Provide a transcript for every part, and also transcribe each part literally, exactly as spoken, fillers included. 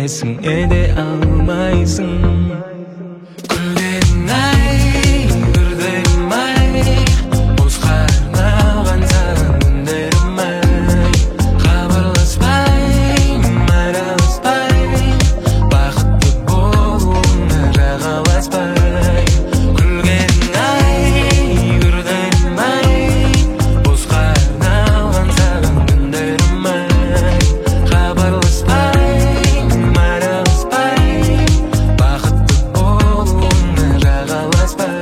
білмейсің, еде алмайсың. Күлгенің ай, күрделім ай, босқа арналған саған күндерім ай. Хабарласпай, араласпай, бақытты болуыңа жағаласпай. Күлгенің ай, күрделім ай, босқа арналған саған күндерім ай. Хабарласпай, араласпай, бақытты болуыңа жағаласпай.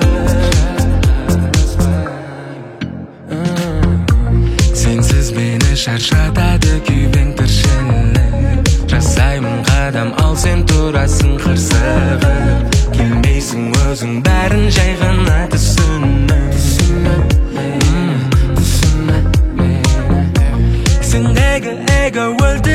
Сенсіз мені шаршатады күйбең тіршілік. Жасаймын қадам, ал сен тұрасың қырсығып. Келмейсің өзің бәрін жай ғана түсініп. Түсініп, түсініп мені. Сен эго, эго өлді